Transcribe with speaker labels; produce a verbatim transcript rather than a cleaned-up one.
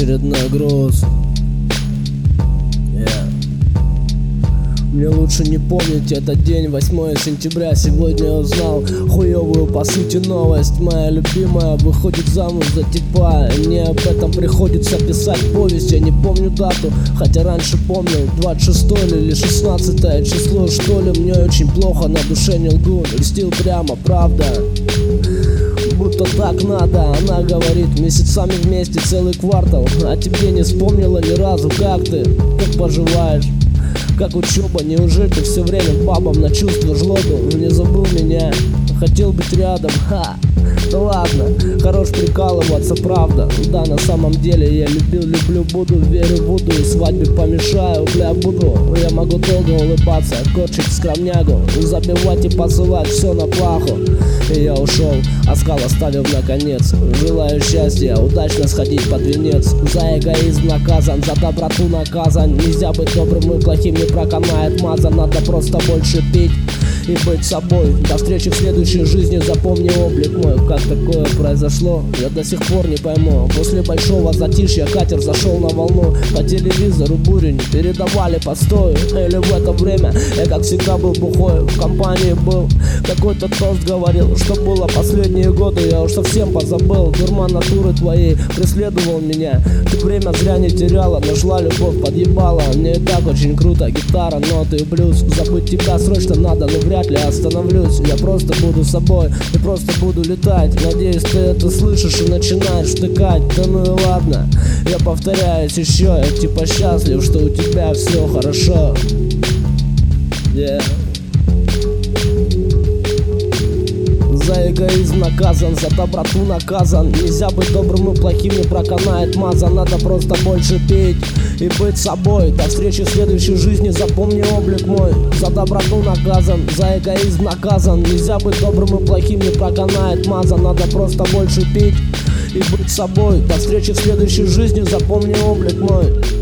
Speaker 1: очередной груз. Yeah. Мне лучше не помнить этот день, восьмое сентября. Сегодня я узнал хуёвую по сути новость. Моя любимая выходит замуж за типа. Мне об этом приходится писать повесть. Я не помню дату, хотя раньше помнил. Двадцать шестое или шестнадцатое число, что ли. Мне очень плохо, на душе не лгу. Льстил прямо, правда, будто так надо. Она говорит, месяцами вместе целый квартал, а тебе не вспомнила ни разу. Как ты, как поживаешь, как учеба? Неужели ты все время бабам на чувство жлобу? Не забыл меня, хотел быть рядом. Ха, да ладно, хорош прикалываться, правда. Да, на самом деле я любил, люблю, буду, верю, буду. И свадьбе помешаю, бля, буду. Я могу долго улыбаться, корчить скромнягу, забивать и посылать все на плаху. И я ушел, оскал оставив наконец. Желаю счастья, удачно сходить под венец. За эгоизм наказан, за доброту наказан. Нельзя быть добрым и плохим, не проканает маза. Надо просто больше пить и быть собой. До встречи в следующей жизни, запомни облик мой. Как такое произошло, я до сих пор не пойму. После большого затишья катер зашел на волну. По телевизору бурю не передавали постою. Или в это время я как всегда был бухой. В компании был, какой-то тост говорил, что было последние годы. Я уж совсем позабыл, дурман натуры твоей преследовал меня. Ты время зря не теряла, нашла любовь, подъебала. Мне и так очень круто, гитара, ноты и блюз. Забыть тебя срочно надо, но вряд ли остановлюсь. Я просто буду собой и просто буду летать. Надеюсь, ты это слышишь и начинаешь втыкать. Да ну и ладно, я повторяюсь еще. Я типа счастлив, что у тебя все хорошо. Yeah. За эгоизм наказан, за доброту наказан. Нельзя быть добрым и плохим, не проканает маза. Надо просто больше пить и быть собой. До встречи в следующей жизни, запомни облик мой. За доброту наказан, за эгоизм наказан. Нельзя быть добрым и плохим, не проканает маза. Надо просто больше пить и быть собой. До встречи в следующей жизни, запомни облик мой.